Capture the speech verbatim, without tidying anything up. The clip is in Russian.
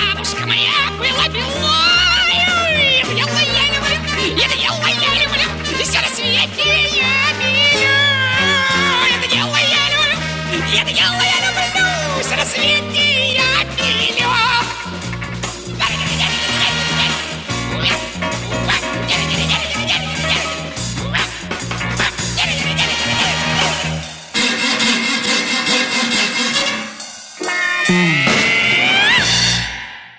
бабушка моя была белая. Это дело я люблю, это дело я люблю, и все на свете я пилю. Это дело я люблю, это дело я люблю, все на свете